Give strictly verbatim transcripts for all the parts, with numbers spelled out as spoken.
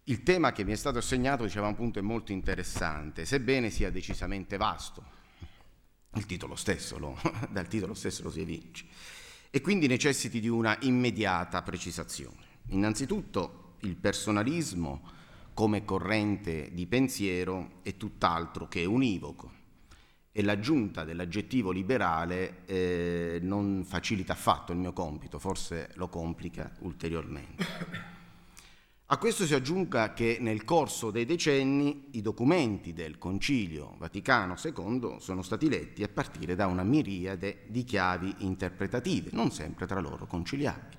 Il tema che mi è stato assegnato, diceva appunto, è molto interessante, sebbene sia decisamente vasto. Il titolo stesso lo, dal titolo stesso lo si evince. E quindi necessiti di una immediata precisazione. Innanzitutto, il personalismo come corrente di pensiero è tutt'altro che univoco e l'aggiunta dell'aggettivo liberale eh, non facilita affatto il mio compito, forse lo complica ulteriormente. A questo si aggiunga che nel corso dei decenni i documenti del Concilio Vaticano secondo sono stati letti a partire da una miriade di chiavi interpretative, non sempre tra loro conciliabili.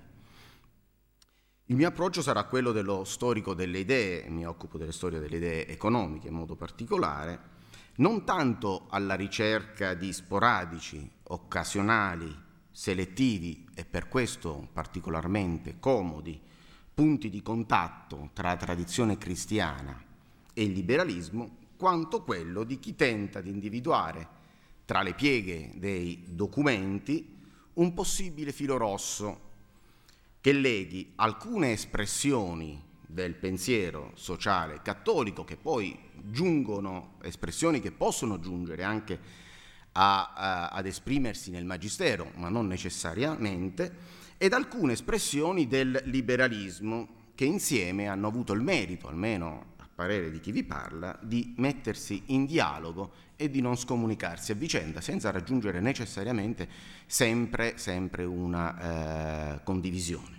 Il mio approccio sarà quello dello storico delle idee, mi occupo delle storie delle idee economiche in modo particolare, non tanto alla ricerca di sporadici, occasionali, selettivi e per questo particolarmente comodi punti di contatto tra la tradizione cristiana e il liberalismo, quanto quello di chi tenta di individuare tra le pieghe dei documenti un possibile filo rosso che leghi alcune espressioni del pensiero sociale cattolico, che poi giungono, espressioni che possono giungere anche a, a, ad esprimersi nel magistero, ma non necessariamente, ed alcune espressioni del liberalismo che insieme hanno avuto il merito, almeno a parere di chi vi parla, di mettersi in dialogo e di non scomunicarsi a vicenda senza raggiungere necessariamente sempre, sempre una eh, condivisione.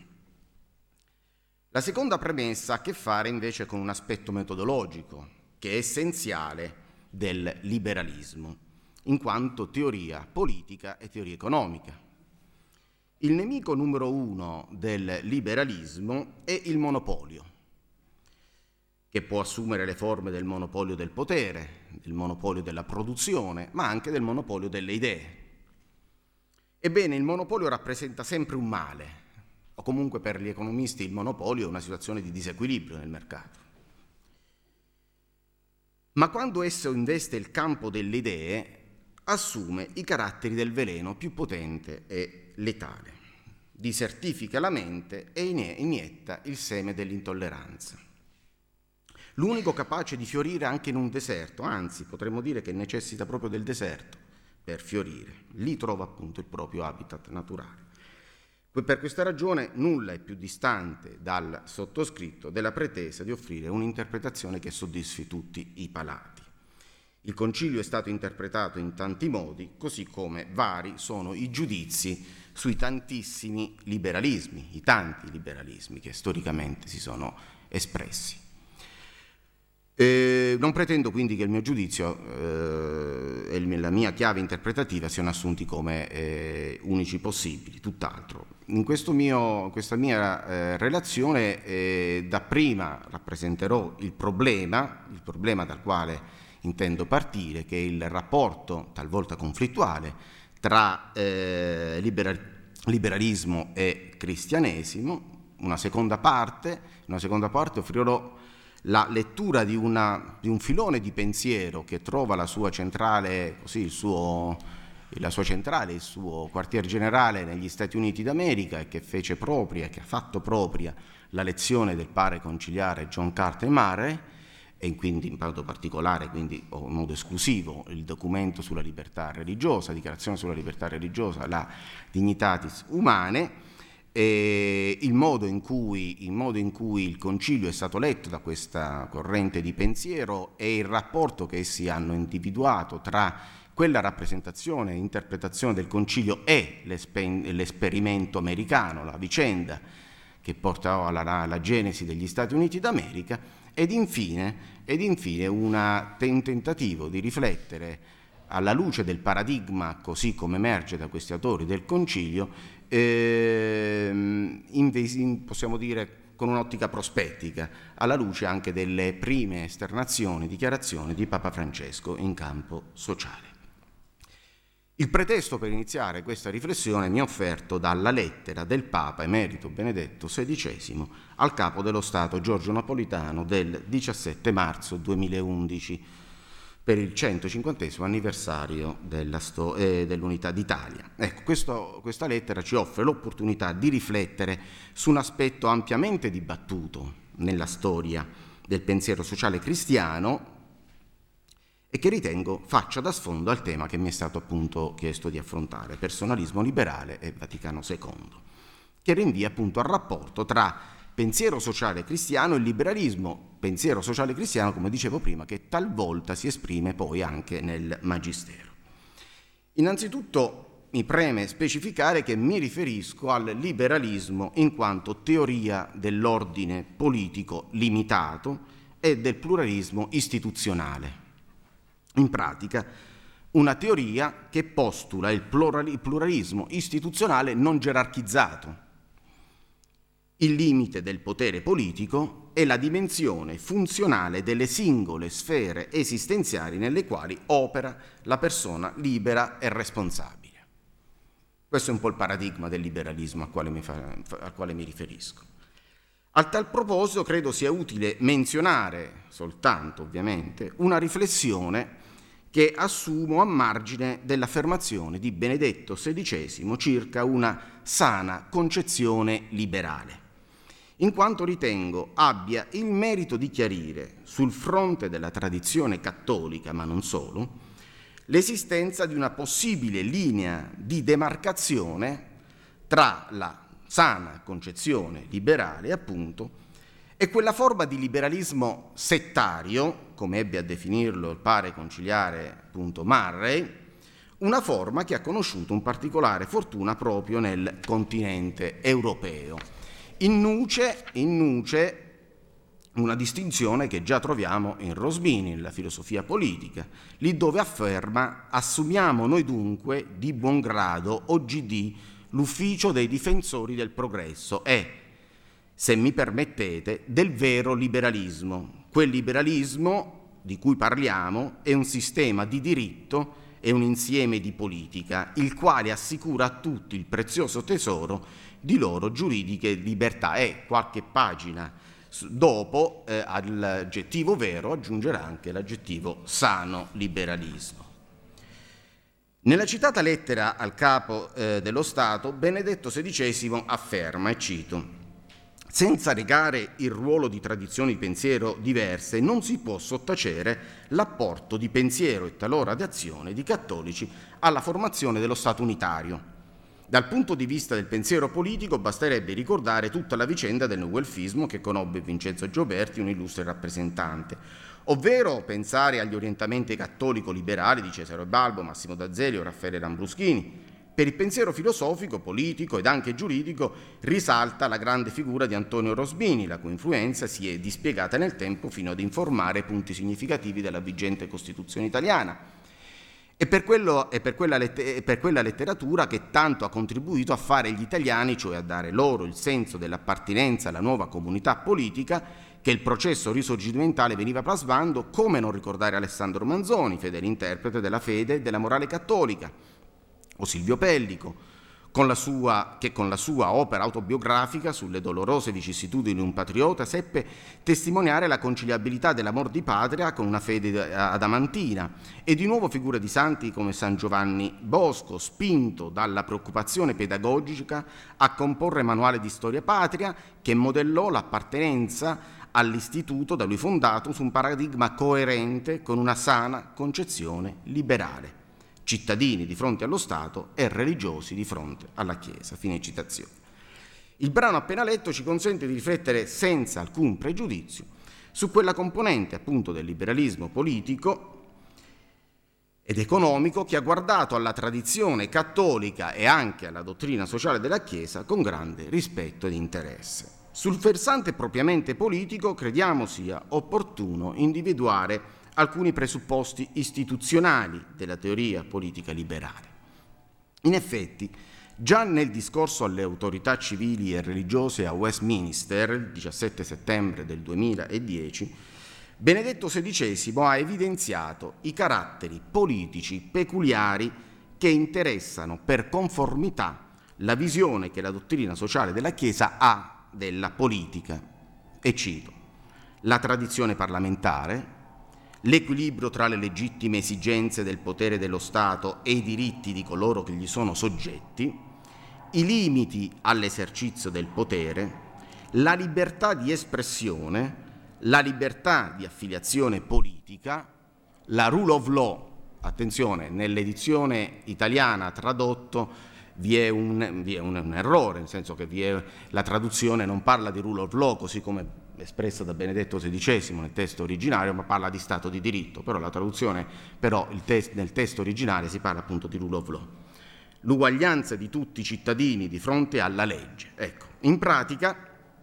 La seconda premessa ha a che fare invece con un aspetto metodologico che è essenziale del liberalismo, in quanto teoria politica e teoria economica. Il nemico numero uno del liberalismo è il monopolio, che può assumere le forme del monopolio del potere, del monopolio della produzione, ma anche del monopolio delle idee. Ebbene, il monopolio rappresenta sempre un male, o comunque per gli economisti il monopolio è una situazione di disequilibrio nel mercato. Ma quando esso investe il campo delle idee, assume i caratteri del veleno più potente e letale, disertifica la mente e inietta il seme dell'intolleranza. L'unico capace di fiorire anche in un deserto, anzi potremmo dire che necessita proprio del deserto per fiorire, lì trova appunto il proprio habitat naturale. Per questa ragione nulla è più distante dal sottoscritto della pretesa di offrire un'interpretazione che soddisfi tutti i palati. Il concilio è stato interpretato in tanti modi, così come vari sono i giudizi sui tantissimi liberalismi, i tanti liberalismi che storicamente si sono espressi. Eh, non pretendo quindi che il mio giudizio eh, e la mia chiave interpretativa siano assunti come eh, unici possibili, tutt'altro. In questo mio, questa mia eh, relazione eh, dapprima rappresenterò il problema, il problema dal quale intendo partire, che è il rapporto talvolta conflittuale tra eh, libera- liberalismo e cristianesimo. Una seconda parte, in una seconda parte offrirò la lettura di, una, di un filone di pensiero che trova la sua centrale, così il suo, la sua centrale, il suo quartier generale negli Stati Uniti d'America e che fece propria, che ha fatto propria la lezione del padre conciliare John Carter Murray, e quindi in modo particolare, quindi o in modo esclusivo, il documento sulla libertà religiosa, dichiarazione sulla libertà religiosa, la Dignitatis Humanae, e il modo in cui, il modo in cui il concilio è stato letto da questa corrente di pensiero e il rapporto che essi hanno individuato tra quella rappresentazione e interpretazione del concilio e l'esperimento americano, la vicenda che portò alla, alla genesi degli Stati Uniti d'America. Ed infine, ed infine una, un tentativo di riflettere alla luce del paradigma così come emerge da questi autori del Concilio, ehm, in, in, possiamo dire con un'ottica prospettica, alla luce anche delle prime esternazioni, dichiarazioni di Papa Francesco in campo sociale. Il pretesto per iniziare questa riflessione mi è offerto dalla lettera del Papa Emerito Benedetto sedicesimo al Capo dello Stato Giorgio Napolitano del diciassette marzo duemilaundici per il centocinquantesimo anniversario della sto- eh, dell'Unità d'Italia. Ecco, questo, questa lettera ci offre l'opportunità di riflettere su un aspetto ampiamente dibattuto nella storia del pensiero sociale cristiano e che ritengo faccia da sfondo al tema che mi è stato appunto chiesto di affrontare, personalismo liberale e Vaticano secondo, che rinvia appunto al rapporto tra pensiero sociale cristiano e liberalismo, pensiero sociale cristiano, come dicevo prima, che talvolta si esprime poi anche nel Magistero. Innanzitutto mi preme specificare che mi riferisco al liberalismo in quanto teoria dell'ordine politico limitato e del pluralismo istituzionale. In pratica, una teoria che postula il pluralismo istituzionale non gerarchizzato, il limite del potere politico e la dimensione funzionale delle singole sfere esistenziali nelle quali opera la persona libera e responsabile. Questo è un po' il paradigma del liberalismo al quale mi, fa, al quale mi riferisco. A tal proposito credo sia utile menzionare soltanto, ovviamente, una riflessione che assumo a margine dell'affermazione di Benedetto sedicesimo circa una sana concezione liberale, in quanto ritengo abbia il merito di chiarire, sul fronte della tradizione cattolica, ma non solo, l'esistenza di una possibile linea di demarcazione tra la sana concezione liberale, appunto, e quella forma di liberalismo settario, come ebbe a definirlo il padre conciliare appunto Murray, una forma che ha conosciuto un particolare fortuna proprio nel continente europeo. In nuce, in nuce una distinzione che già troviamo in Rosmini, nella filosofia politica, lì dove afferma: assumiamo noi dunque di buon grado O G D l'ufficio dei difensori del progresso e, se mi permettete, del vero liberalismo. Quel liberalismo di cui parliamo è un sistema di diritto e un insieme di politica, il quale assicura a tutti il prezioso tesoro di loro giuridiche libertà. E qualche pagina dopo eh, all'aggettivo vero aggiungerà anche l'aggettivo sano liberalismo. Nella citata lettera al capo eh, dello Stato, Benedetto sedicesimo afferma, e cito: senza negare il ruolo di tradizioni di pensiero diverse, non si può sottacere l'apporto di pensiero e talora di azione di cattolici alla formazione dello Stato unitario. Dal punto di vista del pensiero politico basterebbe ricordare tutta la vicenda del newelfismo che conobbe Vincenzo Gioberti, un illustre rappresentante, ovvero pensare agli orientamenti cattolico-liberali di Cesare Balbo, Massimo d'Azeglio, Raffaele Lambruschini. Per il pensiero filosofico, politico ed anche giuridico risalta la grande figura di Antonio Rosmini, la cui influenza si è dispiegata nel tempo fino ad informare punti significativi della vigente Costituzione italiana. E per, quello, e per, quella letter- per quella letteratura che tanto ha contribuito a fare gli italiani, cioè a dare loro il senso dell'appartenenza alla nuova comunità politica che il processo risorgimentale veniva plasmando, come non ricordare Alessandro Manzoni, fedele interprete della fede e della morale cattolica, o Silvio Pellico, con la sua, che con la sua opera autobiografica sulle dolorose vicissitudini di un patriota seppe testimoniare la conciliabilità dell'amor di patria con una fede adamantina, e di nuovo figure di santi come San Giovanni Bosco, spinto dalla preoccupazione pedagogica a comporre manuale di storia patria che modellò l'appartenenza all'istituto da lui fondato su un paradigma coerente con una sana concezione liberale. Cittadini di fronte allo Stato e religiosi di fronte alla Chiesa. Fine citazione. Il brano appena letto ci consente di riflettere senza alcun pregiudizio su quella componente appunto del liberalismo politico ed economico che ha guardato alla tradizione cattolica e anche alla dottrina sociale della Chiesa con grande rispetto ed interesse. Sul versante propriamente politico crediamo sia opportuno individuare alcuni presupposti istituzionali della teoria politica liberale. In effetti, già nel discorso alle autorità civili e religiose a Westminster, il diciassette settembre del duemiladieci, Benedetto sedicesimo ha evidenziato i caratteri politici peculiari che interessano per conformità la visione che la dottrina sociale della Chiesa ha della politica. E cito: la tradizione parlamentare, l'equilibrio tra le legittime esigenze del potere dello Stato e i diritti di coloro che gli sono soggetti, i limiti all'esercizio del potere, la libertà di espressione, la libertà di affiliazione politica, la rule of law. Attenzione, nell'edizione italiana tradotto vi è, un, vi è un, un errore, nel senso che vi è, la traduzione non parla di rule of law, così come espressa da Benedetto sedicesimo nel testo originario, ma parla di Stato di diritto. Però la traduzione, però il test, nel testo originale si parla appunto di rule of law. L'uguaglianza di tutti i cittadini di fronte alla legge. Ecco, in pratica,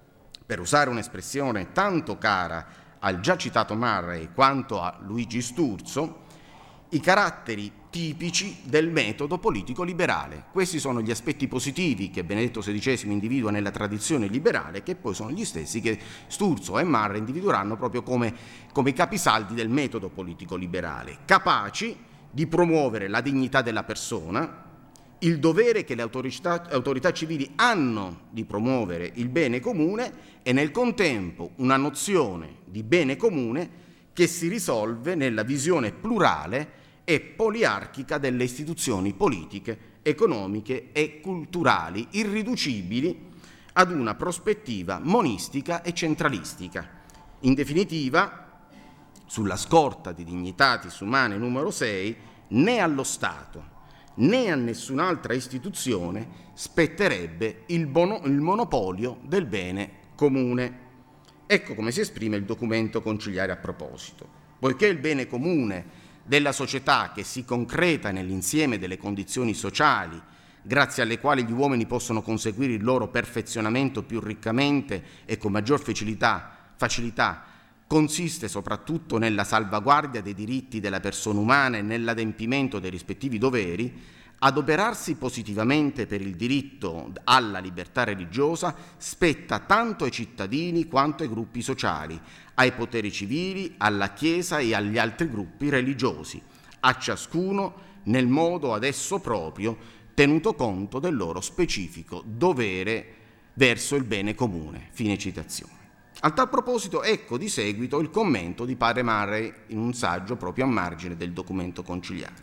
per usare un'espressione tanto cara al già citato Murray quanto a Luigi Sturzo, i caratteri tipici del metodo politico liberale. Questi sono gli aspetti positivi che Benedetto sedicesimo individua nella tradizione liberale, che poi sono gli stessi che Sturzo e Murray individueranno proprio come, come capisaldi del metodo politico liberale, capaci di promuovere la dignità della persona, il dovere che le autorità, autorità civili hanno di promuovere il bene comune e nel contempo una nozione di bene comune che si risolve nella visione plurale e poliarchica delle istituzioni politiche, economiche e culturali, irriducibili ad una prospettiva monistica e centralistica. In definitiva, sulla scorta di Dignitatis Humanae numero sei, né allo Stato né a nessun'altra istituzione spetterebbe il, bono, il monopolio del bene comune. Ecco come si esprime il documento conciliare a proposito. Poiché il bene comune della società, che si concreta nell'insieme delle condizioni sociali grazie alle quali gli uomini possono conseguire il loro perfezionamento più riccamente e con maggior facilità, facilità consiste soprattutto nella salvaguardia dei diritti della persona umana e nell'adempimento dei rispettivi doveri, adoperarsi positivamente per il diritto alla libertà religiosa spetta tanto ai cittadini quanto ai gruppi sociali, ai poteri civili, alla Chiesa e agli altri gruppi religiosi, a ciascuno nel modo ad esso proprio, tenuto conto del loro specifico dovere verso il bene comune. Fine citazione. A tal proposito, ecco di seguito il commento di padre Murray in un saggio proprio a margine del documento conciliare.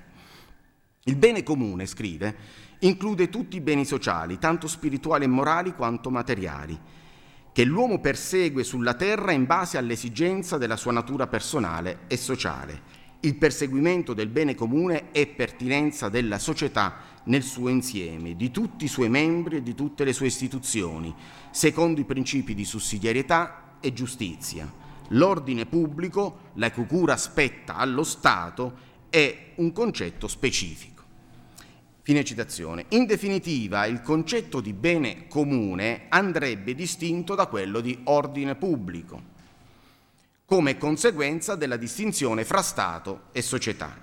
Il bene comune, scrive, include tutti i beni sociali, tanto spirituali e morali quanto materiali, che l'uomo persegue sulla terra in base all'esigenza della sua natura personale e sociale. Il perseguimento del bene comune è pertinenza della società nel suo insieme, di tutti i suoi membri e di tutte le sue istituzioni, secondo i principi di sussidiarietà e giustizia. L'ordine pubblico, la cui cura spetta allo Stato, è un concetto specifico. Fine citazione. In definitiva, il concetto di bene comune andrebbe distinto da quello di ordine pubblico, come conseguenza della distinzione fra Stato e società.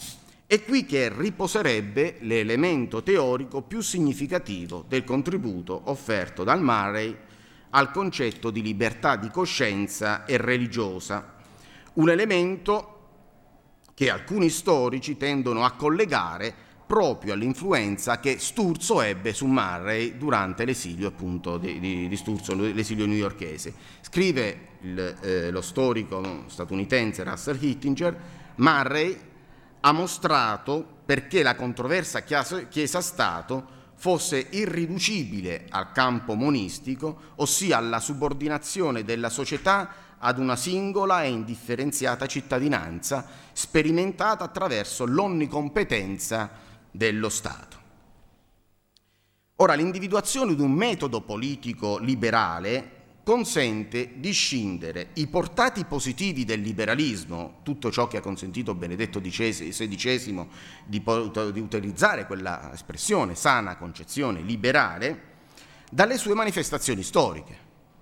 È qui che riposerebbe l'elemento teorico più significativo del contributo offerto dal Murray al concetto di libertà di coscienza e religiosa, un elemento che alcuni storici tendono a collegare proprio all'influenza che Sturzo ebbe su Murray durante l'esilio appunto di, di, di Sturzo, l'esilio newyorkese. Scrive il, eh, lo storico statunitense Russell Hittinger: Murray ha mostrato perché la controversa Chiesa-Stato fosse irriducibile al campo monistico, ossia alla subordinazione della società ad una singola e indifferenziata cittadinanza sperimentata attraverso l'onnicompetenza dello Stato. Ora, l'individuazione di un metodo politico liberale consente di scindere i portati positivi del liberalismo, tutto ciò che ha consentito Benedetto sedicesimo di, di utilizzare quella espressione, sana concezione liberale, dalle sue manifestazioni storiche,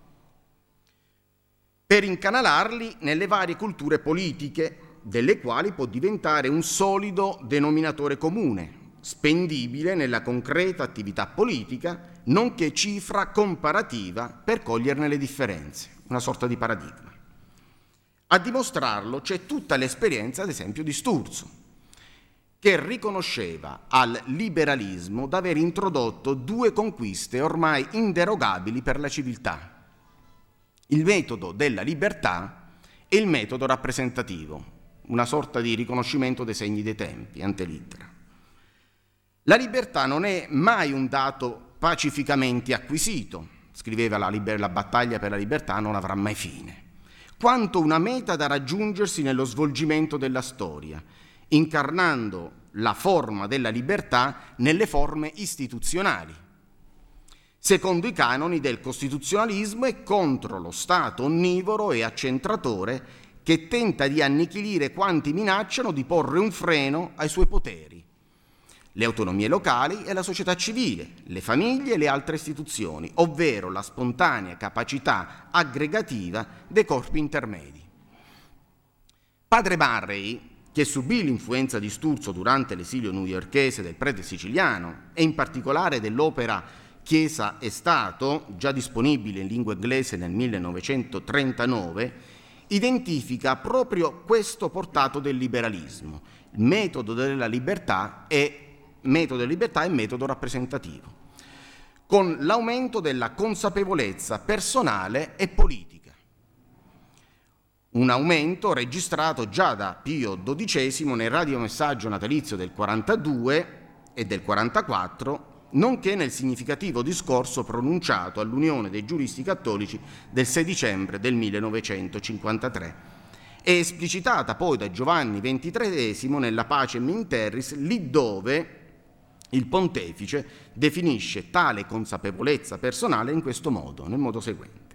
per incanalarli nelle varie culture politiche, delle quali può diventare un solido denominatore comune, spendibile nella concreta attività politica, nonché cifra comparativa per coglierne le differenze, una sorta di paradigma. A dimostrarlo c'è tutta l'esperienza, ad esempio, di Sturzo, che riconosceva al liberalismo d'aver introdotto due conquiste ormai inderogabili per la civiltà: il metodo della libertà e il metodo rappresentativo, una sorta di riconoscimento dei segni dei tempi, ante litteram. La libertà non è mai un dato pacificamente acquisito, scriveva la, liber- la battaglia per la libertà non avrà mai fine. quanto una meta da raggiungersi nello svolgimento della storia, incarnando la forma della libertà nelle forme istituzionali, secondo i canoni del costituzionalismo e contro lo Stato onnivoro e accentratore che tenta di annichilire quanti minacciano di porre un freno ai suoi poteri, le autonomie locali e la società civile, le famiglie e le altre istituzioni, ovvero la spontanea capacità aggregativa dei corpi intermedi. Padre Murray, che subì l'influenza di Sturzo durante l'esilio newyorkese del prete siciliano e in particolare dell'opera Chiesa e Stato, già disponibile in lingua inglese nel millenovecentotrentanove, identifica proprio questo portato del liberalismo, il metodo della libertà e metodo della libertà e metodo rappresentativo, con l'aumento della consapevolezza personale e politica. Un aumento registrato già da Pio dodicesimo nel radiomessaggio natalizio del quarantadue e del quarantaquattro, nonché nel significativo discorso pronunciato all'Unione dei Giuristi Cattolici del sei dicembre del millenovecentocinquantatré e esplicitata poi da Giovanni ventitreesimo nella Pacem in Terris, lì dove il pontefice definisce tale consapevolezza personale in questo modo, nel modo seguente.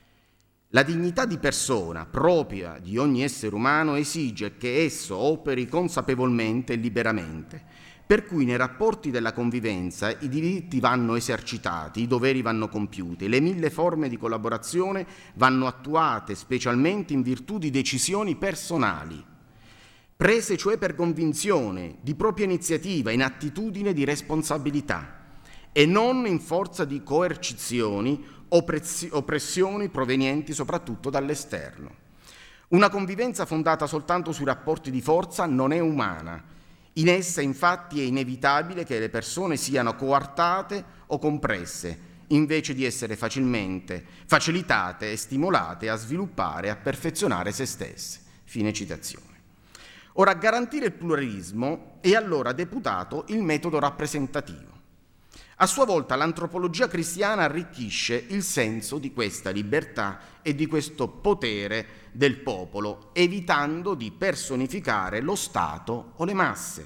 La dignità di persona propria di ogni essere umano esige che esso operi consapevolmente e liberamente, per cui nei rapporti della convivenza i diritti vanno esercitati, i doveri vanno compiuti, le mille forme di collaborazione vanno attuate specialmente in virtù di decisioni personali, prese cioè per convinzione, di propria iniziativa, in attitudine di responsabilità, e non in forza di coercizioni o oppressioni provenienti soprattutto dall'esterno. Una convivenza fondata soltanto sui rapporti di forza non è umana. In essa infatti è inevitabile che le persone siano coartate o compresse, invece di essere facilmente facilitate e stimolate a sviluppare e a perfezionare se stesse. Fine citazione. Ora, a garantire il pluralismo è allora deputato il metodo rappresentativo. A sua volta l'antropologia cristiana arricchisce il senso di questa libertà e di questo potere del popolo, evitando di personificare lo Stato o le masse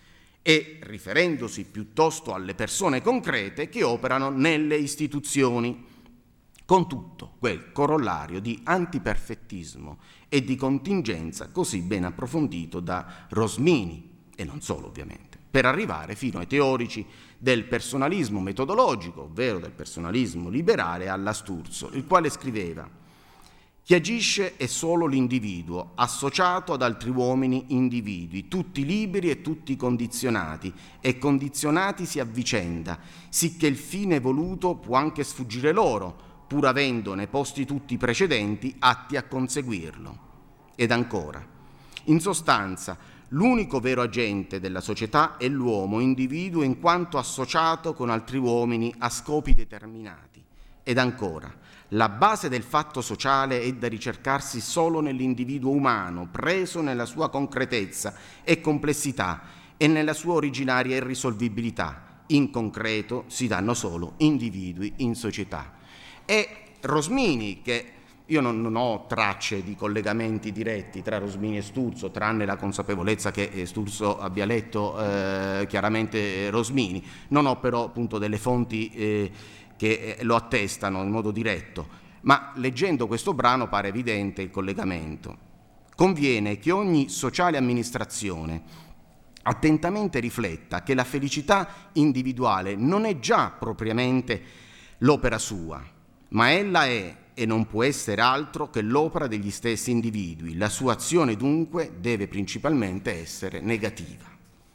e riferendosi piuttosto alle persone concrete che operano nelle istituzioni, con tutto quel corollario di antiperfettismo e di contingenza così ben approfondito da Rosmini, e non solo ovviamente, per arrivare fino ai teorici del personalismo metodologico, ovvero del personalismo liberale, alla Sturzo, il quale scriveva: chi agisce è solo l'individuo, associato ad altri uomini individui, tutti liberi e tutti condizionati, e condizionatisi a vicenda, sicché il fine voluto può anche sfuggire loro, pur avendone posti tutti i precedenti atti a conseguirlo. Ed ancora, in sostanza, l'unico vero agente della società è l'uomo individuo in quanto associato con altri uomini a scopi determinati. Ed ancora, la base del fatto sociale è da ricercarsi solo nell'individuo umano, preso nella sua concretezza e complessità e nella sua originaria irrisolvibilità. In concreto si danno solo individui in società. E Rosmini, che io non, non ho tracce di collegamenti diretti tra Rosmini e Sturzo, tranne la consapevolezza che Sturzo abbia letto eh, chiaramente Rosmini, non ho però appunto delle fonti eh, che lo attestano in modo diretto, ma leggendo questo brano pare evidente il collegamento. Conviene che ogni sociale amministrazione attentamente rifletta che la felicità individuale non è già propriamente l'opera sua, ma ella è e non può essere altro che l'opera degli stessi individui. La sua azione dunque deve principalmente essere negativa.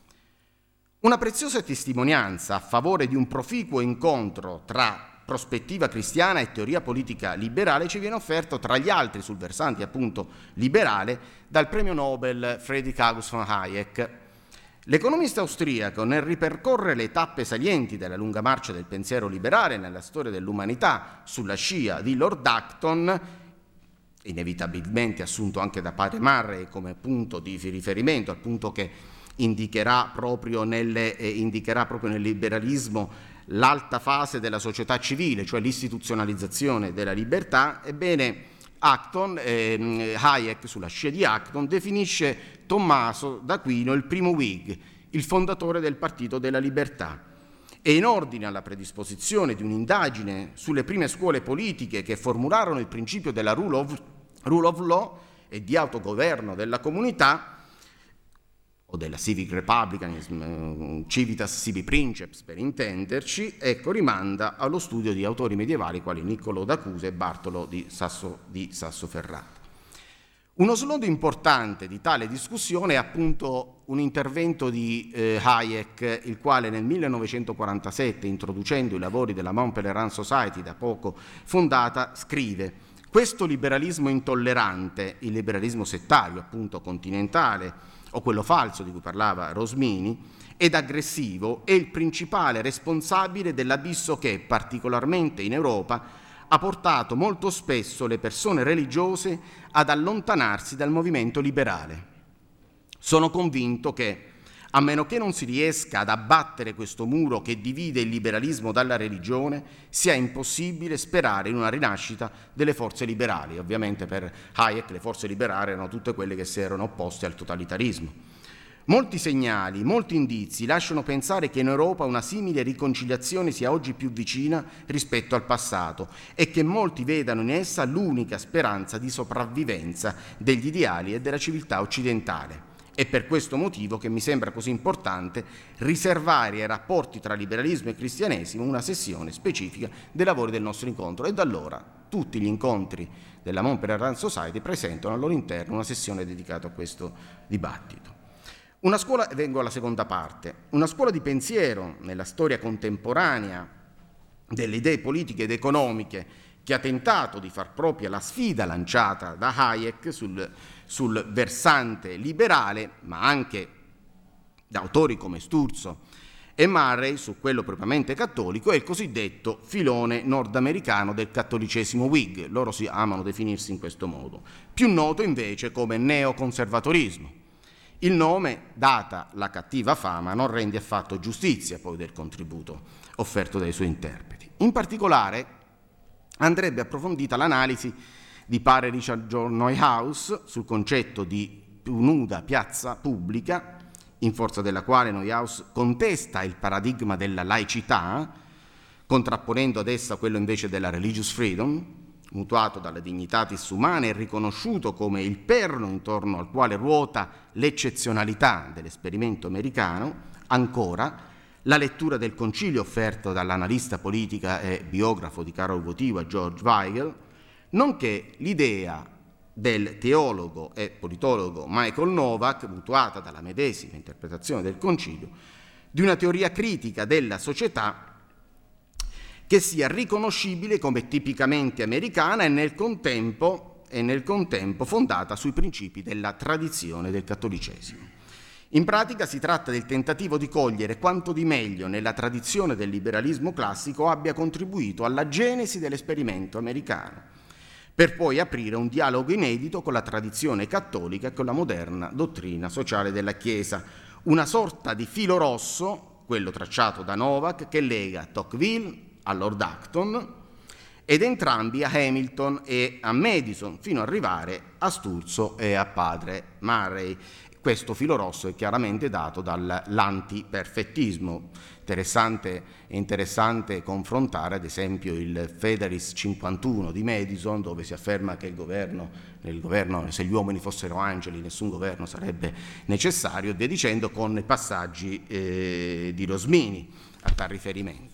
Una preziosa testimonianza a favore di un proficuo incontro tra prospettiva cristiana e teoria politica liberale ci viene offerto, tra gli altri sul versante appunto liberale, dal premio Nobel Friedrich August von Hayek. L'economista austriaco, nel ripercorrere le tappe salienti della lunga marcia del pensiero liberale nella storia dell'umanità sulla scia di Lord Acton, inevitabilmente assunto anche da padre Murray come punto di riferimento, al punto che indicherà proprio, nelle, eh, indicherà proprio nel liberalismo l'alta fase della società civile, cioè l'istituzionalizzazione della libertà, ebbene Acton, eh, Hayek, sulla scia di Acton, definisce Tommaso d'Aquino il primo Whig, il fondatore del Partito della Libertà, e in ordine alla predisposizione di un'indagine sulle prime scuole politiche che formularono il principio della rule of, rule of law e di autogoverno della comunità, o della civic republicanism, civitas sibi princeps per intenderci, ecco, rimanda allo studio di autori medievali quali Niccolò d'Acusa e Bartolo di, Sasso, di Sassoferrato. Uno snodo importante di tale discussione è appunto un intervento di eh, Hayek, il quale nel millenovecentoquarantasette, introducendo i lavori della Mount Pelerin Society, da poco fondata, scrive: questo liberalismo intollerante, il liberalismo settario, appunto continentale, o quello falso di cui parlava Rosmini, ed aggressivo, è il principale responsabile dell'abisso che, particolarmente in Europa, ha portato molto spesso le persone religiose ad allontanarsi dal movimento liberale. Sono convinto che, a meno che non si riesca ad abbattere questo muro che divide il liberalismo dalla religione, sia impossibile sperare in una rinascita delle forze liberali. Ovviamente per Hayek le forze liberali erano tutte quelle che si erano opposte al totalitarismo. Molti segnali, molti indizi lasciano pensare che in Europa una simile riconciliazione sia oggi più vicina rispetto al passato e che molti vedano in essa l'unica speranza di sopravvivenza degli ideali e della civiltà occidentale. È per questo motivo che mi sembra così importante riservare ai rapporti tra liberalismo e cristianesimo una sessione specifica dei lavori del nostro incontro, e da allora tutti gli incontri della Mount Pelerin Society presentano al loro interno una sessione dedicata a questo dibattito. Una scuola, vengo alla seconda parte, una scuola di pensiero nella storia contemporanea delle idee politiche ed economiche che ha tentato di far propria la sfida lanciata da Hayek sul, sul versante liberale, ma anche da autori come Sturzo e Murray su quello propriamente cattolico, è il cosiddetto filone nordamericano del cattolicesimo Whig. Loro si amano definirsi in questo modo, più noto invece come neoconservatorismo. Il nome, data la cattiva fama, non rende affatto giustizia poi del contributo offerto dai suoi interpreti. In particolare andrebbe approfondita l'analisi di padre Richard John Neuhaus sul concetto di più nuda piazza pubblica, in forza della quale Neuhaus contesta il paradigma della laicità, contrapponendo ad essa quello invece della religious freedom, mutuato dalle dignitatis umane e riconosciuto come il perno intorno al quale ruota l'eccezionalità dell'esperimento americano. Ancora, la lettura del concilio offerto dall'analista politica e biografo di Karol Wojtyła George Weigel, nonché l'idea del teologo e politologo Michael Novak, mutuata dalla medesima interpretazione del concilio, di una teoria critica della società che sia riconoscibile come tipicamente americana e nel contempo, e nel contempo fondata sui principi della tradizione del cattolicesimo. In pratica si tratta del tentativo di cogliere quanto di meglio nella tradizione del liberalismo classico abbia contribuito alla genesi dell'esperimento americano, per poi aprire un dialogo inedito con la tradizione cattolica e con la moderna dottrina sociale della Chiesa, una sorta di filo rosso, quello tracciato da Novak, che lega Tocqueville a Lord Acton ed entrambi a Hamilton e a Madison, fino ad arrivare a Sturzo e a padre Murray. Questo filo rosso è chiaramente dato dall'antiperfettismo. Interessante, è interessante confrontare ad esempio il Federalist cinquantuno di Madison, dove si afferma che il governo, nel governo, se gli uomini fossero angeli nessun governo sarebbe necessario, e via dicendo, con i passaggi eh, di Rosmini a tal riferimento.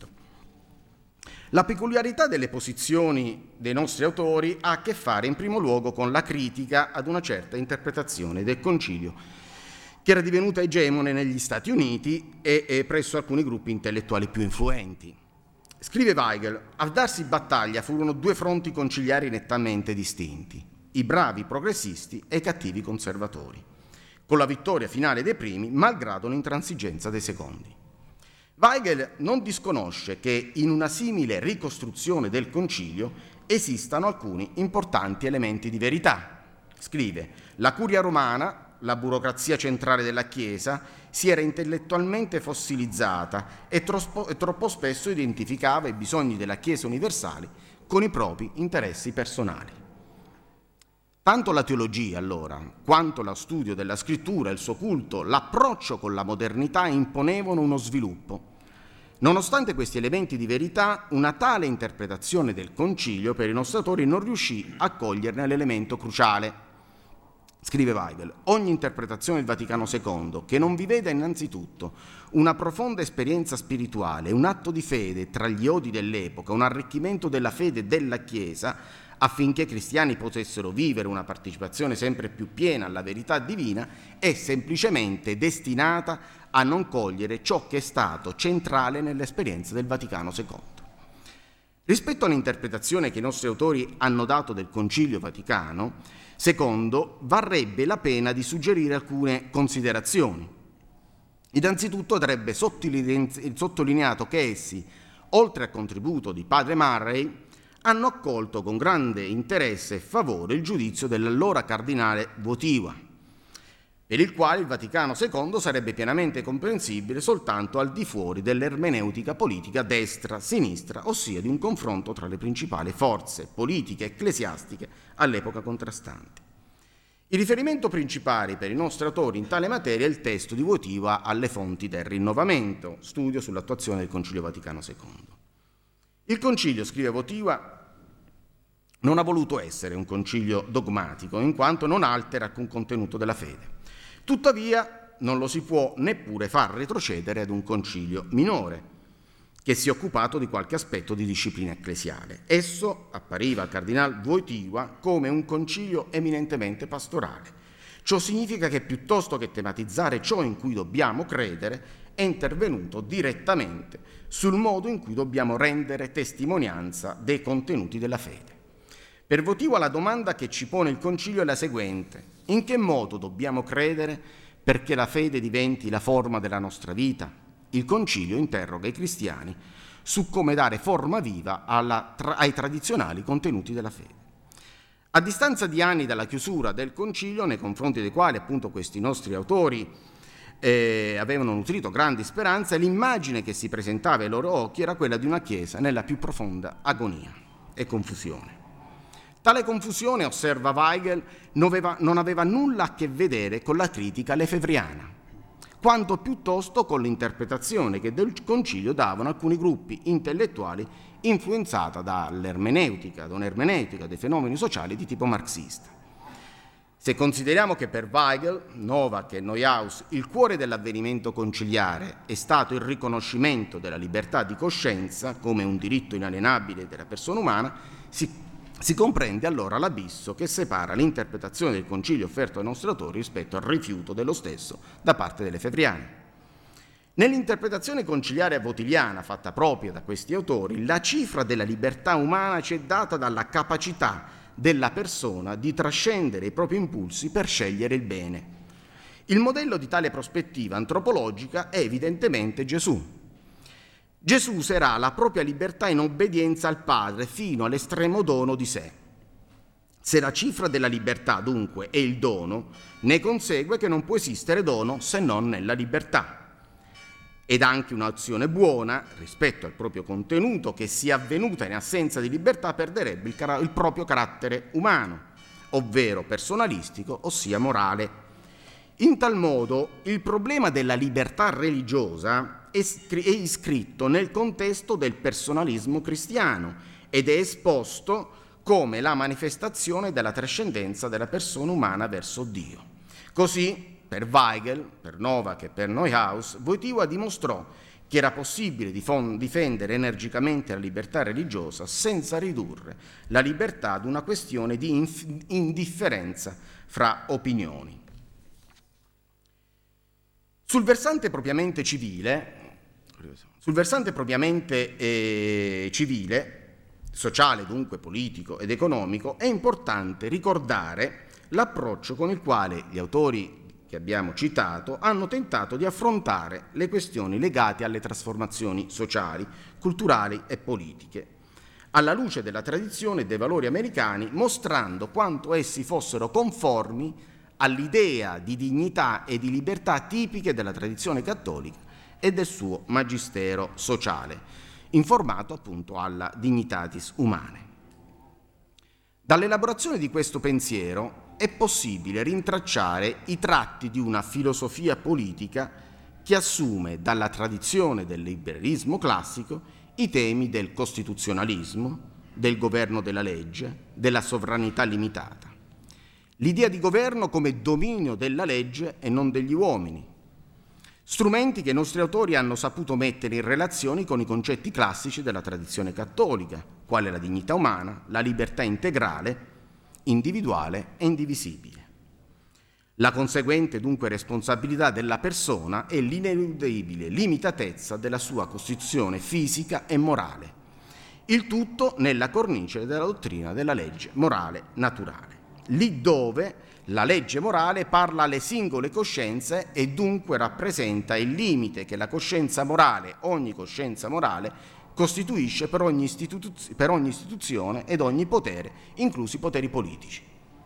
La peculiarità delle posizioni dei nostri autori ha a che fare in primo luogo con la critica ad una certa interpretazione del concilio, che era divenuta egemone negli Stati Uniti e, e presso alcuni gruppi intellettuali più influenti. Scrive Weigel: a darsi battaglia furono due fronti conciliari nettamente distinti, i bravi progressisti e i cattivi conservatori, con la vittoria finale dei primi, malgrado l'intransigenza dei secondi. Weigel non disconosce che in una simile ricostruzione del concilio esistano alcuni importanti elementi di verità. Scrive: la curia romana, la burocrazia centrale della Chiesa, si era intellettualmente fossilizzata e troppo, e troppo spesso identificava i bisogni della Chiesa universale con i propri interessi personali. Tanto la teologia, allora, quanto lo studio della scrittura, il suo culto, l'approccio con la modernità imponevano uno sviluppo. Nonostante questi elementi di verità, una tale interpretazione del concilio per i nostri autori non riuscì a coglierne l'elemento cruciale. Scrive Weigel: ogni interpretazione del Vaticano secondo che non vi veda innanzitutto una profonda esperienza spirituale, un atto di fede tra gli odi dell'epoca, un arricchimento della fede della Chiesa, affinché i cristiani potessero vivere una partecipazione sempre più piena alla verità divina, è semplicemente destinata a non cogliere ciò che è stato centrale nell'esperienza del Vaticano secondo. Rispetto all'interpretazione che i nostri autori hanno dato del Concilio Vaticano secondo, varrebbe la pena di suggerire alcune considerazioni. Innanzitutto andrebbe sottolineato che essi, oltre al contributo di padre Murray, hanno accolto con grande interesse e favore il giudizio dell'allora cardinale Wojtyła, per il quale il Vaticano secondo sarebbe pienamente comprensibile soltanto al di fuori dell'ermeneutica politica destra-sinistra, ossia di un confronto tra le principali forze politiche ecclesiastiche all'epoca contrastanti. Il riferimento principale per i nostri autori in tale materia è il testo di Wojtyła alle fonti del rinnovamento, studio sull'attuazione del Concilio Vaticano secondo. Il concilio, scrive Wojtyła, non ha voluto essere un concilio dogmatico, in quanto non altera alcun contenuto della fede. Tuttavia non lo si può neppure far retrocedere ad un concilio minore, che si è occupato di qualche aspetto di disciplina ecclesiale. Esso appariva al cardinal Wojtyła come un concilio eminentemente pastorale. Ciò significa che piuttosto che tematizzare ciò in cui dobbiamo credere, è intervenuto direttamente sul modo in cui dobbiamo rendere testimonianza dei contenuti della fede. Per Wojtyła la domanda che ci pone il concilio è la seguente: in che modo dobbiamo credere perché la fede diventi la forma della nostra vita? Il concilio interroga i cristiani su come dare forma viva alla, tra, ai tradizionali contenuti della fede. A distanza di anni dalla chiusura del concilio, nei confronti dei quali appunto questi nostri autori eh, avevano nutrito grandi speranze, l'immagine che si presentava ai loro occhi era quella di una Chiesa nella più profonda agonia e confusione. Tale confusione, osserva Weigel, non aveva, non aveva nulla a che vedere con la critica lefebvriana, quanto piuttosto con l'interpretazione che del concilio davano alcuni gruppi intellettuali influenzata dall'ermeneutica, da un'ermeneutica dei fenomeni sociali di tipo marxista. Se consideriamo che per Weigel, Novak e Neuhaus il cuore dell'avvenimento conciliare è stato il riconoscimento della libertà di coscienza come un diritto inalienabile della persona umana, si Si comprende allora l'abisso che separa l'interpretazione del concilio offerto ai nostri autori rispetto al rifiuto dello stesso da parte dei lefebvriani. Nell'interpretazione conciliare wojtyliana fatta propria da questi autori, la cifra della libertà umana ci è data dalla capacità della persona di trascendere i propri impulsi per scegliere il bene. Il modello di tale prospettiva antropologica è evidentemente Gesù. Gesù userà la propria libertà in obbedienza al Padre fino all'estremo dono di sé. Se la cifra della libertà, dunque, è il dono, ne consegue che non può esistere dono se non nella libertà. Ed anche un'azione buona, rispetto al proprio contenuto, che sia avvenuta in assenza di libertà, perderebbe il, car- il proprio carattere umano, ovvero personalistico, ossia morale. In tal modo, il problema della libertà religiosa è iscritto nel contesto del personalismo cristiano ed è esposto come la manifestazione della trascendenza della persona umana verso Dio. Così, per Weigel, per Novak e per Neuhaus, Wojtyła dimostrò che era possibile difendere energicamente la libertà religiosa senza ridurre la libertà ad una questione di inf- indifferenza fra opinioni. Sul versante propriamente civile, sul versante propriamente eh, civile, sociale dunque, politico ed economico, è importante ricordare l'approccio con il quale gli autori che abbiamo citato hanno tentato di affrontare le questioni legate alle trasformazioni sociali, culturali e politiche, alla luce della tradizione e dei valori americani, mostrando quanto essi fossero conformi all'idea di dignità e di libertà tipiche della tradizione cattolica e del suo magistero sociale, informato appunto alla dignitatis umanae. Dall'elaborazione di questo pensiero è possibile rintracciare i tratti di una filosofia politica che assume dalla tradizione del liberalismo classico i temi del costituzionalismo, del governo della legge, della sovranità limitata. L'idea di governo come dominio della legge e non degli uomini. Strumenti che i nostri autori hanno saputo mettere in relazione con i concetti classici della tradizione cattolica, quale la dignità umana, la libertà integrale, individuale e indivisibile. La conseguente dunque responsabilità della persona e l'ineludibile limitatezza della sua costituzione fisica e morale. Il tutto nella cornice della dottrina della legge morale naturale, lì dove la legge morale parla alle singole coscienze e dunque rappresenta il limite che la coscienza morale, ogni coscienza morale, costituisce per ogni, istituz- per ogni istituzione ed ogni potere, inclusi i poteri politici.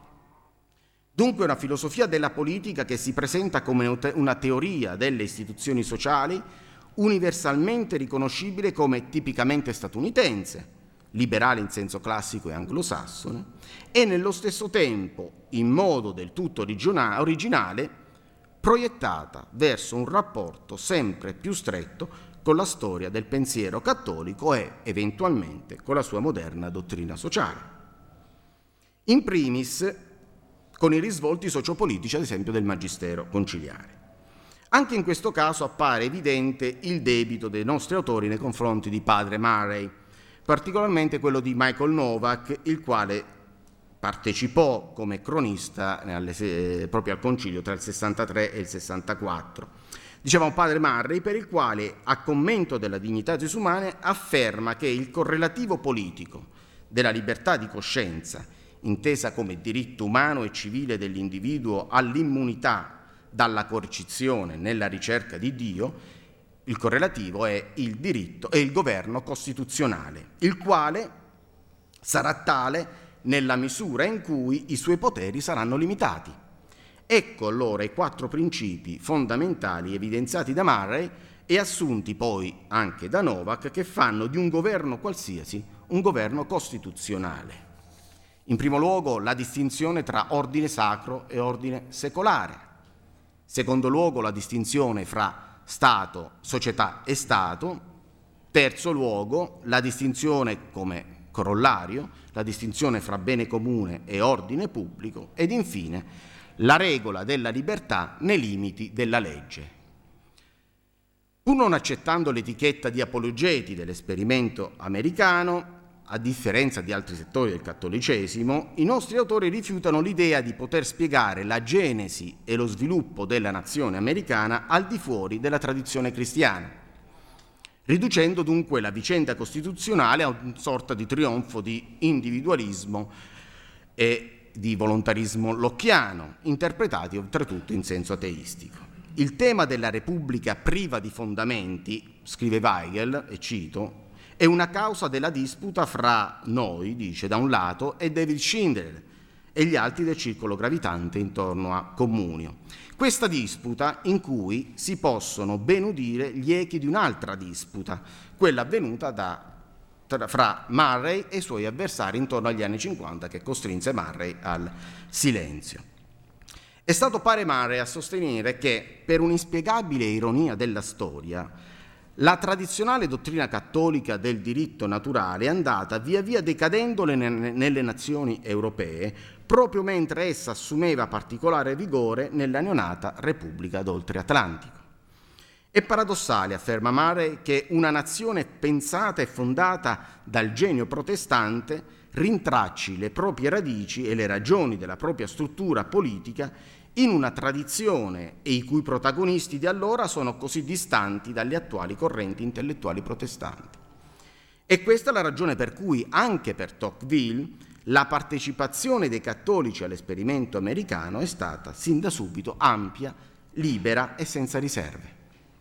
Dunque una filosofia della politica che si presenta come una teoria delle istituzioni sociali universalmente riconoscibile come tipicamente statunitense, liberale in senso classico e anglosassone, e nello stesso tempo, in modo del tutto originale, proiettata verso un rapporto sempre più stretto con la storia del pensiero cattolico e, eventualmente, con la sua moderna dottrina sociale. In primis, con i risvolti sociopolitici, ad esempio, del Magistero conciliare. Anche in questo caso appare evidente il debito dei nostri autori nei confronti di padre Murray, particolarmente quello di Michael Novak, il quale partecipò come cronista alle, eh, proprio al concilio tra il sessantatré e il sessantaquattro. Dicevamo padre Murray, per il quale, a commento della dignità disumana, afferma che il correlativo politico della libertà di coscienza, intesa come diritto umano e civile dell'individuo all'immunità dalla coercizione nella ricerca di Dio, il correlativo è il diritto e il governo costituzionale, il quale sarà tale nella misura in cui i suoi poteri saranno limitati. Ecco allora i quattro principi fondamentali evidenziati da Murray e assunti poi anche da Novak, che fanno di un governo qualsiasi un governo costituzionale. In primo luogo la distinzione tra ordine sacro e ordine secolare. Secondo luogo la distinzione fra Stato, società e Stato. Terzo luogo, la distinzione come corollario, la distinzione fra bene comune e ordine pubblico. Ed infine, la regola della libertà nei limiti della legge. Pur non accettando l'etichetta di apologeti dell'esperimento americano, a differenza di altri settori del cattolicesimo, i nostri autori rifiutano l'idea di poter spiegare la genesi e lo sviluppo della nazione americana al di fuori della tradizione cristiana, riducendo dunque la vicenda costituzionale a una sorta di trionfo di individualismo e di volontarismo locchiano, interpretati oltretutto in senso ateistico. Il tema della Repubblica priva di fondamenti, scrive Weigel, e cito, è una causa della disputa fra noi, dice, da un lato, e David Schindler e gli altri del circolo gravitante intorno a Comunio. Questa disputa in cui si possono ben udire gli echi di un'altra disputa, quella avvenuta da, tra, fra Murray e i suoi avversari intorno agli anni cinquanta, che costrinse Murray al silenzio. È stato padre Murray a sostenere che, per un'inspiegabile ironia della storia, la tradizionale dottrina cattolica del diritto naturale è andata via via decadendo nelle nazioni europee, proprio mentre essa assumeva particolare vigore nella neonata Repubblica d'Oltre Atlantico. È paradossale, afferma Murray, che una nazione pensata e fondata dal genio protestante rintracci le proprie radici e le ragioni della propria struttura politica in una tradizione e i cui protagonisti di allora sono così distanti dalle attuali correnti intellettuali protestanti. E questa è la ragione per cui, anche per Tocqueville, la partecipazione dei cattolici all'esperimento americano è stata sin da subito ampia, libera e senza riserve.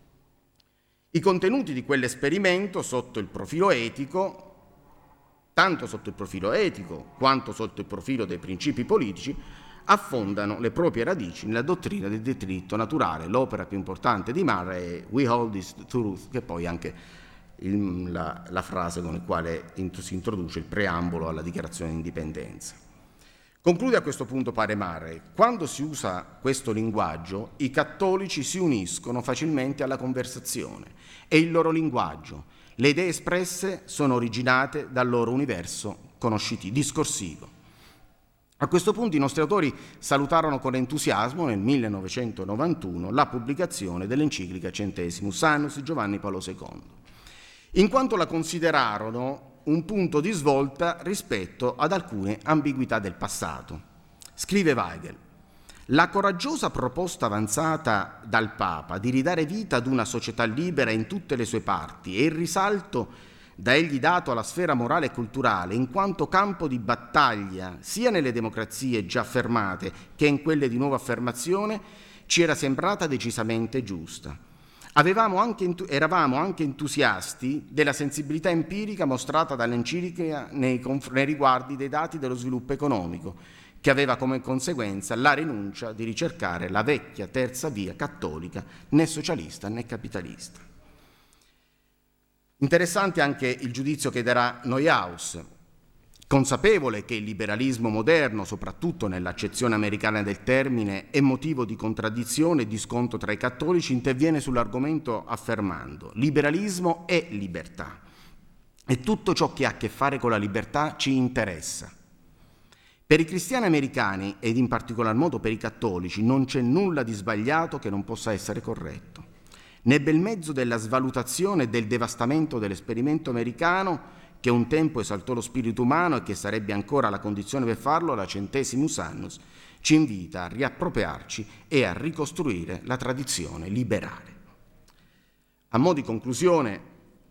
I contenuti di quell'esperimento sotto il profilo etico, tanto sotto il profilo etico quanto sotto il profilo dei principi politici, affondano le proprie radici nella dottrina del diritto naturale. L'opera più importante di Murray è We Hold This Truth, che poi è anche il, la, la frase con la quale si introduce il preambolo alla dichiarazione di indipendenza. Conclude a questo punto Padre Murray: quando si usa questo linguaggio, i cattolici si uniscono facilmente alla conversazione. È il loro linguaggio. Le idee espresse sono originate dal loro universo conoscitivo, discorsivo. A questo punto i nostri autori salutarono con entusiasmo nel millenovecentonovantuno la pubblicazione dell'enciclica Centesimus Annus di Giovanni Paolo secondo, in quanto la considerarono un punto di svolta rispetto ad alcune ambiguità del passato. Scrive Weigel: la coraggiosa proposta avanzata dal Papa di ridare vita ad una società libera in tutte le sue parti e il risalto da egli dato alla sfera morale e culturale in quanto campo di battaglia sia nelle democrazie già affermate che in quelle di nuova affermazione ci era sembrata decisamente giusta. Avevamo anche, eravamo anche entusiasti della sensibilità empirica mostrata dall'enciclica nei, nei riguardi dei dati dello sviluppo economico, che aveva come conseguenza la rinuncia di ricercare la vecchia terza via cattolica, né socialista né capitalista. Interessante anche il giudizio che darà Neuhaus, consapevole che il liberalismo moderno, soprattutto nell'accezione americana del termine, è motivo di contraddizione e di scontro tra i cattolici, interviene sull'argomento affermando: liberalismo è libertà e tutto ciò che ha a che fare con la libertà ci interessa. Per i cristiani americani, ed in particolar modo per i cattolici, non c'è nulla di sbagliato che non possa essere corretto. Nel bel mezzo della svalutazione e del devastamento dell'esperimento americano, che un tempo esaltò lo spirito umano e che sarebbe ancora la condizione per farlo, la Centesimus Annus ci invita a riappropriarci e a ricostruire la tradizione liberale. A mo' di conclusione,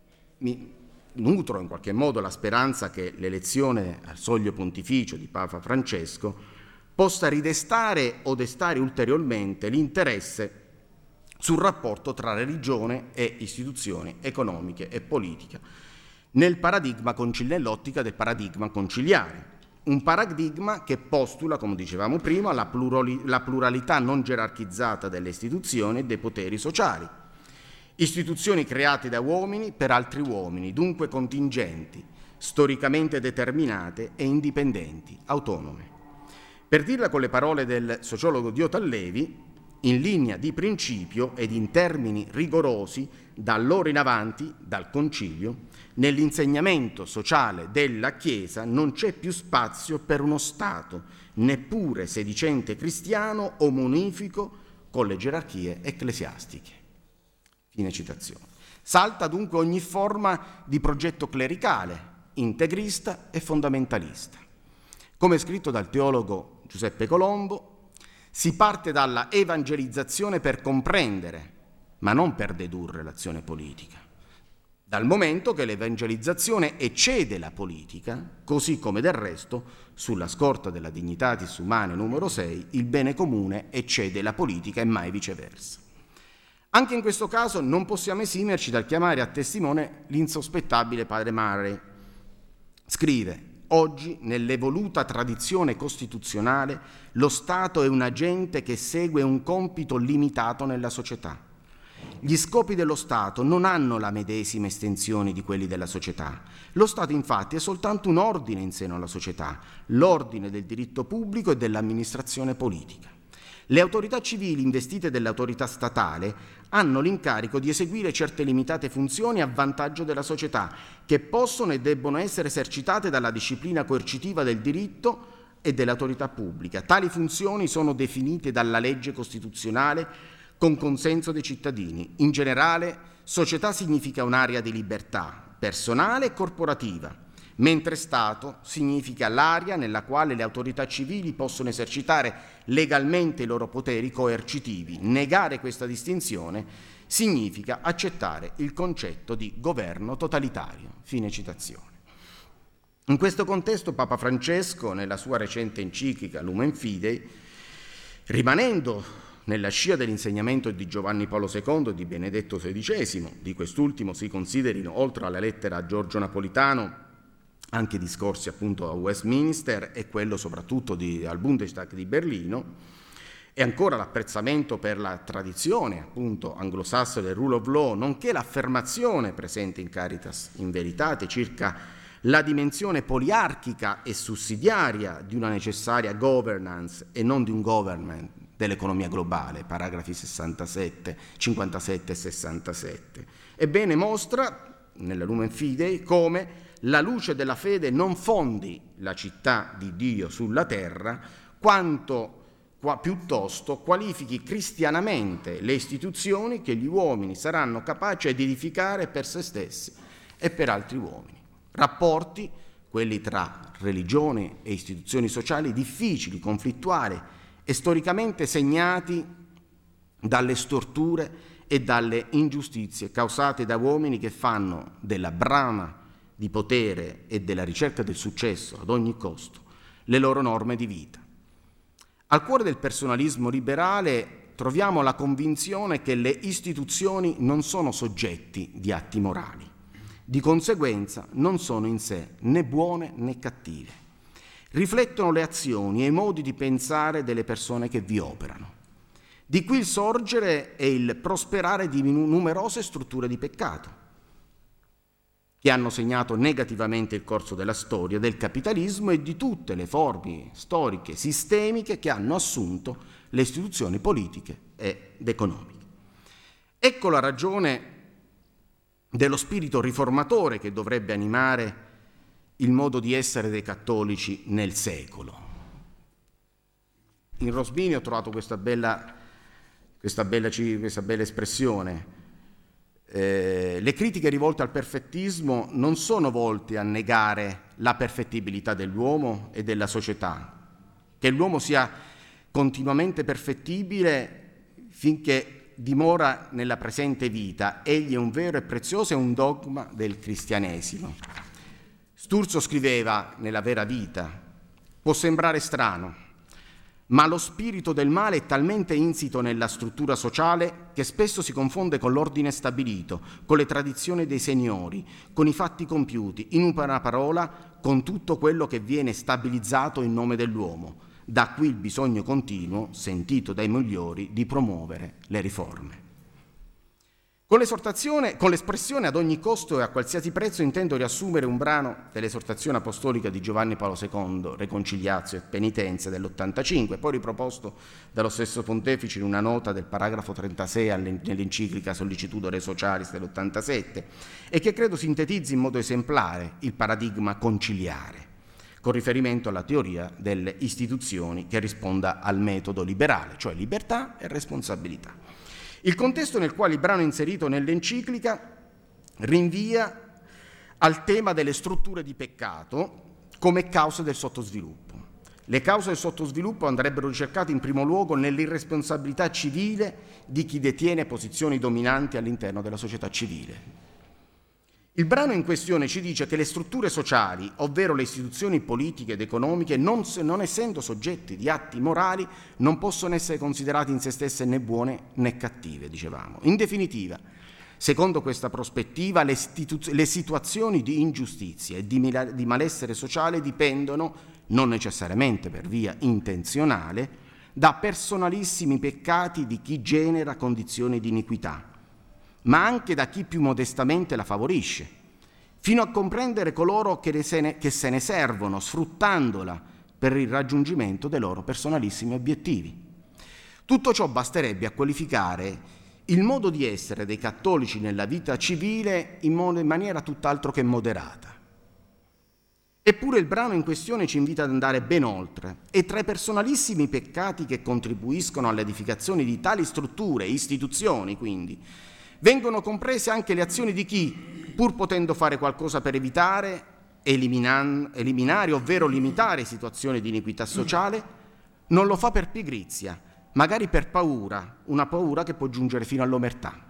mi nutro in qualche modo la speranza che l'elezione al soglio pontificio di Papa Francesco possa ridestare o destare ulteriormente l'interesse sul rapporto tra religione e istituzioni economiche e politica, nel paradigma concil- nell'ottica del paradigma conciliare, un paradigma che postula, come dicevamo prima, la, plurali- la pluralità non gerarchizzata delle istituzioni e dei poteri sociali, istituzioni create da uomini per altri uomini, dunque contingenti, storicamente determinate e indipendenti, autonome. Per dirla con le parole del sociologo Diotal Levi, in linea di principio ed in termini rigorosi, da allora in avanti, dal Concilio, nell'insegnamento sociale della Chiesa non c'è più spazio per uno Stato, neppure sedicente cristiano o munifico con le gerarchie ecclesiastiche. Fine citazione. Salta dunque ogni forma di progetto clericale, integrista e fondamentalista. Come scritto dal teologo Giuseppe Colombo, si parte dalla evangelizzazione per comprendere, ma non per dedurre l'azione politica, dal momento che l'evangelizzazione eccede la politica, così come del resto, sulla scorta della Dignitatis Humanae numero sei, il bene comune eccede la politica e mai viceversa. Anche in questo caso non possiamo esimerci dal chiamare a testimone l'insospettabile Padre Murray. Scrive: oggi, nell'evoluta tradizione costituzionale, lo Stato è un agente che segue un compito limitato nella società. Gli scopi dello Stato non hanno la medesima estensione di quelli della società. Lo Stato, infatti, è soltanto un ordine in seno alla società, l'ordine del diritto pubblico e dell'amministrazione politica. Le autorità civili investite dell'autorità statale hanno l'incarico di eseguire certe limitate funzioni a vantaggio della società, che possono e debbono essere esercitate dalla disciplina coercitiva del diritto e dell'autorità pubblica. Tali funzioni sono definite dalla legge costituzionale con consenso dei cittadini. In generale, società significa un'area di libertà personale e corporativa, mentre Stato significa l'area nella quale le autorità civili possono esercitare legalmente i loro poteri coercitivi. Negare questa distinzione significa accettare il concetto di governo totalitario. Fine citazione. In questo contesto Papa Francesco, nella sua recente enciclica Lumen Fidei, rimanendo nella scia dell'insegnamento di Giovanni Paolo secondo e di Benedetto sedicesimo, di quest'ultimo si considerino, oltre alla lettera a Giorgio Napolitano, anche discorsi appunto a Westminster e quello soprattutto di, al Bundestag di Berlino, e ancora l'apprezzamento per la tradizione appunto anglosassone del rule of law, nonché l'affermazione presente in Caritas in Veritate circa la dimensione poliarchica e sussidiaria di una necessaria governance e non di un government dell'economia globale, paragrafi sessantasette, cinquantasette e sessantasette. Ebbene, mostra nella Lumen Fidei come la luce della fede non fondi la città di Dio sulla terra, quanto qua, piuttosto qualifichi cristianamente le istituzioni che gli uomini saranno capaci di edificare per se stessi e per altri uomini. Rapporti, quelli tra religione e istituzioni sociali, difficili, conflittuali e storicamente segnati dalle storture e dalle ingiustizie causate da uomini che fanno della brama di potere e della ricerca del successo ad ogni costo le loro norme di vita. Al cuore del personalismo liberale troviamo la convinzione che le istituzioni non sono soggetti di atti morali, di conseguenza non sono in sé né buone né cattive. Riflettono le azioni e i modi di pensare delle persone che vi operano. Di qui il sorgere e il prosperare di numerose strutture di peccato, che hanno segnato negativamente il corso della storia del capitalismo e di tutte le forme storiche sistemiche che hanno assunto le istituzioni politiche ed economiche. Ecco la ragione dello spirito riformatore che dovrebbe animare il modo di essere dei cattolici nel secolo. In Rosmini ho trovato questa bella, questa bella, questa bella espressione. Eh, le critiche rivolte al perfettismo non sono volte a negare la perfettibilità dell'uomo e della società, che l'uomo sia continuamente perfettibile finché dimora nella presente vita. Egli è un vero e prezioso, è un dogma del cristianesimo. Sturzo scriveva nella Vera Vita: può sembrare strano, ma lo spirito del male è talmente insito nella struttura sociale che spesso si confonde con l'ordine stabilito, con le tradizioni dei signori, con i fatti compiuti, in una parola, con tutto quello che viene stabilizzato in nome dell'uomo. Da qui il bisogno continuo, sentito dai migliori, di promuovere le riforme. Con l'esortazione, con l'espressione ad ogni costo e a qualsiasi prezzo intendo riassumere un brano dell'esortazione apostolica di Giovanni Paolo secondo, Reconciliatio e Penitenza dell'ottantacinque, poi riproposto dallo stesso Pontefice in una nota del paragrafo trentasei nell'enciclica Sollicitudine Socialis dell'ottantasette, e che credo sintetizzi in modo esemplare il paradigma conciliare, con riferimento alla teoria delle istituzioni che risponda al metodo liberale, cioè libertà e responsabilità. Il contesto nel quale il brano è inserito nell'enciclica rinvia al tema delle strutture di peccato come cause del sottosviluppo. Le cause del sottosviluppo andrebbero ricercate in primo luogo nell'irresponsabilità civile di chi detiene posizioni dominanti all'interno della società civile. Il brano in questione ci dice che le strutture sociali, ovvero le istituzioni politiche ed economiche, non, non essendo soggetti di atti morali, non possono essere considerate in se stesse né buone né cattive, dicevamo. In definitiva, secondo questa prospettiva, le, le situazioni di ingiustizia e di, di malessere sociale dipendono, non necessariamente per via intenzionale, da personalissimi peccati di chi genera condizioni di iniquità, ma anche da chi più modestamente la favorisce, fino a comprendere coloro che, se ne, che se ne servono, sfruttandola per il raggiungimento dei loro personalissimi obiettivi. Tutto ciò basterebbe a qualificare il modo di essere dei cattolici nella vita civile in, modo, in maniera tutt'altro che moderata. Eppure il brano in questione ci invita ad andare ben oltre, e tra i personalissimi peccati che contribuiscono all'edificazione di tali strutture e istituzioni, quindi, vengono comprese anche le azioni di chi, pur potendo fare qualcosa per evitare, eliminan- eliminare, ovvero limitare situazioni di iniquità sociale, non lo fa per pigrizia, magari per paura, una paura che può giungere fino all'omertà.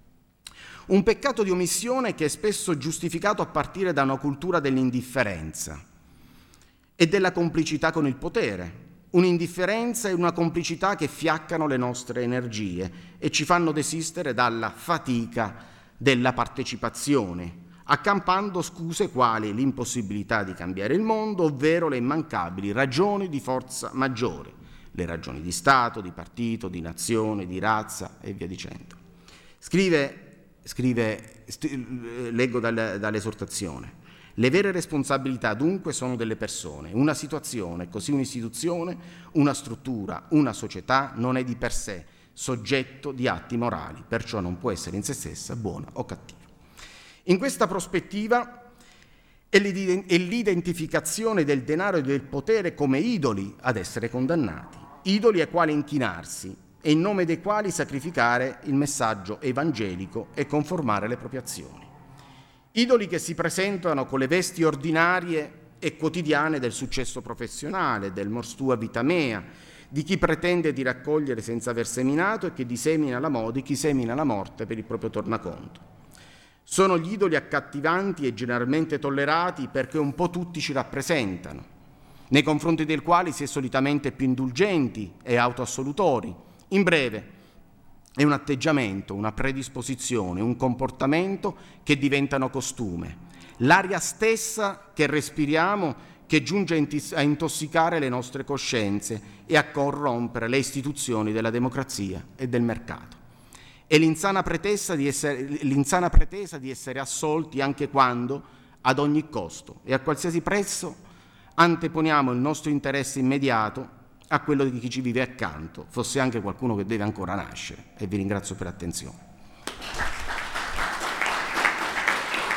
Un peccato di omissione che è spesso giustificato a partire da una cultura dell'indifferenza e della complicità con il potere, un'indifferenza e una complicità che fiaccano le nostre energie e ci fanno desistere dalla fatica della partecipazione, accampando scuse quali l'impossibilità di cambiare il mondo, ovvero le immancabili ragioni di forza maggiore, le ragioni di Stato, di partito, di nazione, di razza e via dicendo. Scrive, scrive st- leggo dal, dall'esortazione: Le vere responsabilità dunque sono delle persone. Una situazione, così un'istituzione, una struttura, una società non è di per sé soggetto di atti morali, perciò non può essere in se stessa buona o cattiva. In questa prospettiva è l'identificazione del denaro e del potere come idoli ad essere condannati, idoli ai quali inchinarsi e in nome dei quali sacrificare il messaggio evangelico e conformare le proprie azioni. Idoli che si presentano con le vesti ordinarie e quotidiane del successo professionale, del mors tua vita mea, di chi pretende di raccogliere senza aver seminato e che disemina la mo- di chi semina la morte per il proprio tornaconto. Sono gli idoli accattivanti e generalmente tollerati perché un po' tutti ci rappresentano, nei confronti del quali si è solitamente più indulgenti e autoassolutori. In breve, è un atteggiamento, una predisposizione, un comportamento che diventano costume, l'aria stessa che respiriamo che giunge a intossicare le nostre coscienze e a corrompere le istituzioni della democrazia e del mercato. È l'insana pretesa di essere, l'insana pretesa di essere assolti anche quando, ad ogni costo e a qualsiasi prezzo, anteponiamo il nostro interesse immediato a quello di chi ci vive accanto, fosse anche qualcuno che deve ancora nascere. E vi ringrazio per l'attenzione.